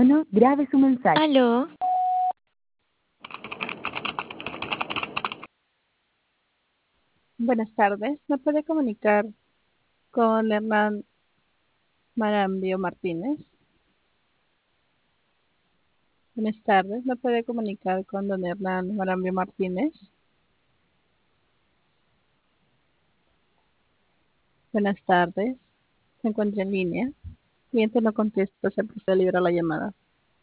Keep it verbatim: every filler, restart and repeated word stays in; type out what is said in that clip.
No, grabe su mensaje. Aló, Buenas tardes, ¿me puede comunicar con Hernán Marambio Martínez? Buenas tardes, ¿me puede comunicar con don Hernán Marambio Martínez? Buenas tardes, se encuentra en línea. Cliente no contesta, se procede a liberar la llamada.